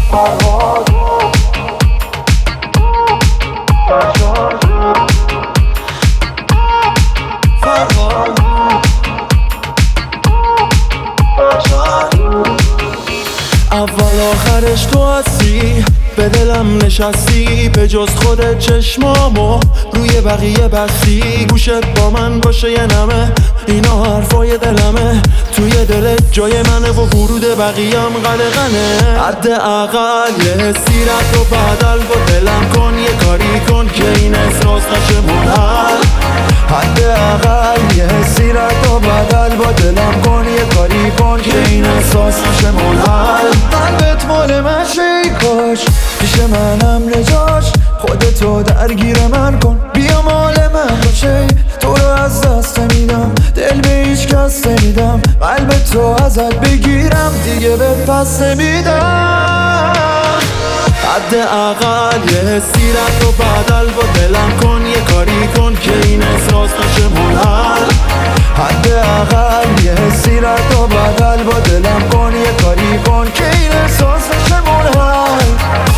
فرهاد فرشاد فرهاد فرشاد اول آخرش تو هستی، به دلم نشستی، به جز خودت چشمامو روی بقیه بستی. گوشت با من باشه یه نمه، اینا حرفای دلمه، توی دلت جای منه و ورود بقیه‌ام قلقنه. حد اقل یه حسی رد و بدل با دلم کن، یه کاری کن که این احساس نشه منحل. حد اقل یه حسی رد و بدل با دلم کن، یه کاری کن که این احساس نشه منحل. قلبت مال من ای کاش پیش منم نجاش، خودتو درگیر من کن، بیا مال من باشه. تو رو از دست میدم، دل به هیچ کس نمیدم، قلب تو ازت بگیرم دیگه به پس نمیدم. حد اقل یه حسی رد و بدل با دلم کن، یه کاری کن که این احساس نشه منحل. حد اقل یه حسی رد و بدل با دلم کن، یه کاری کن که این احساس نشه منحل.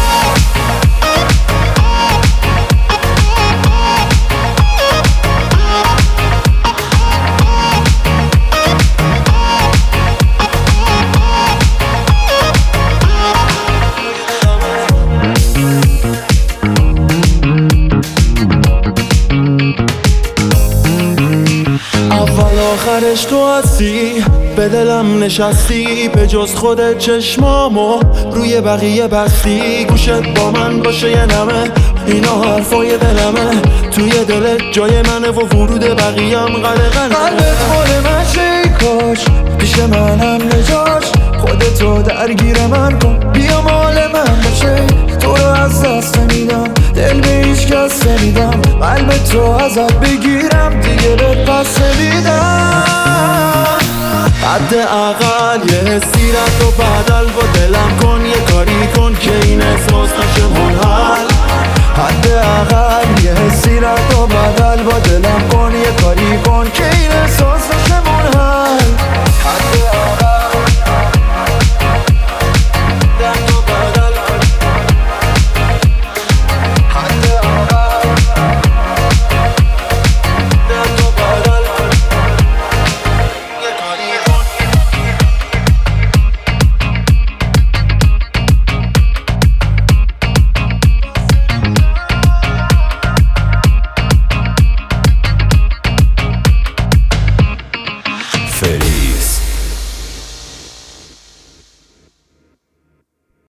آخرش تو هستی، به دلم نشستی، به جز خودت چشمامو روی بقیه بستی. گوشت با من باشه یه نمه، اینا حرفای دلمه، توی دلت جای منه و ورود بقیه‌ام قلقنه. قلبت مال من ای کاش پیش منم نجاش، خودتو درگیر من کن، بیا مال من باشه. تو رو از دست نمیدم، دل به هیچ کس نمیدم، قلب تو ازت بگیرم دیگه به پس نمیدم. حد اقل یه حسی رد و بدل با دلم کن، یه کاری کن که این احساس نشه منحل. حد اقل یه حسی رد و بدل با دلم کن، یه کاری کن که این احساس نشه منحل. حد